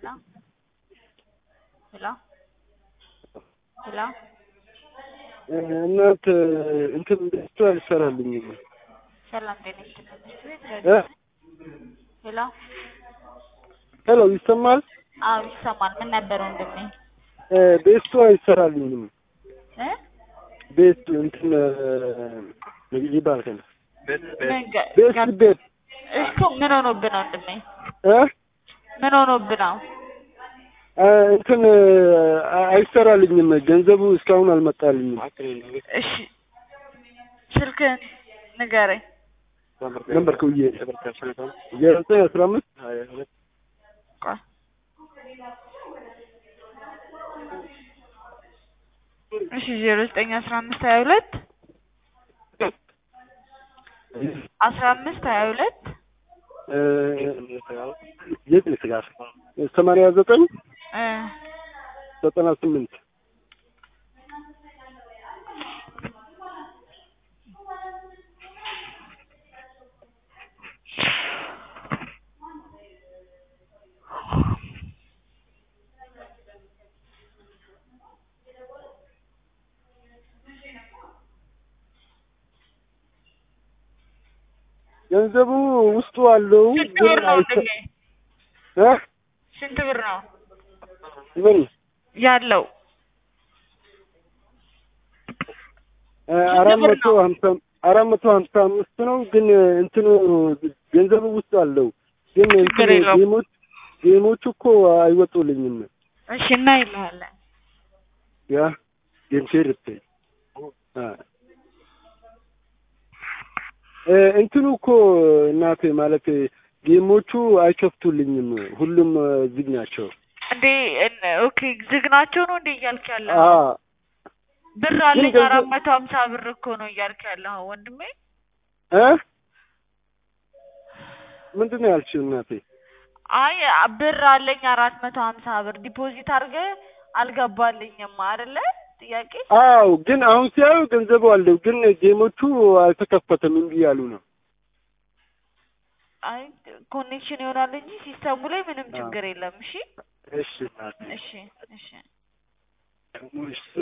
Hello? Hello? Hello? እናት እንትን ስቷል ይሰራልኝ ሰላም ጤነሽ ሄሎ ሄሎ ይሰማል ይሰማል ምን ነበር ወንድሜ ቤስቱ አይሰራልኝ ቤት እንትን ይባላል ቤት እኮ ምን ሆኖብህ ነው ወንድሜ ምን ሆኖብህ ነው እንትን አይሰራልኝም ገንዘቡ እስካሁን አልመጣልኝም እሺ ስልክ ንገረኝ ነበር ከውዬ 915 እሺ 0915 22 የት ልስጋር 89 98 ገንዘቡ ውስጡ አለው ግን ስንት ብር ነው ይበል ያለው 455 ነው ግን እንትኑ ገንዘቡ ውስጡ አለው ግን ጌሞቹ እኮ አይወጡልኝም እሺ እና ይላል ያ ጌምቴርት እንትኑ እኮ እናቴ ማለት ጌሞቹ አይከፍቱልኝም ሁሉም ዝግ ናቸው እንዴ ኦኬ ዝግ ናቸው ነው እንዴ እያልክ ያለው ብር አለኝ 450 ብር እኮ ነው እያልክ ያለው ወንድሜ ምንድነው ያልሽው እናቴ አይ ብር አለኝ 450 ብር ዲፖዚት አድርገ አልገባልኝም አይደለ ጥያቄ አው ግን አሁን ሲያዩ ገንዘቡ አለው ግን ጌሞቹ አልተከፈተም እንዴ ያሉ ነው አይ ኮኔክሽን ይሆናል እንጂ ሲስተሙ ላይ ምንም ችግር የለም እሺ እሺ እሺ እሺ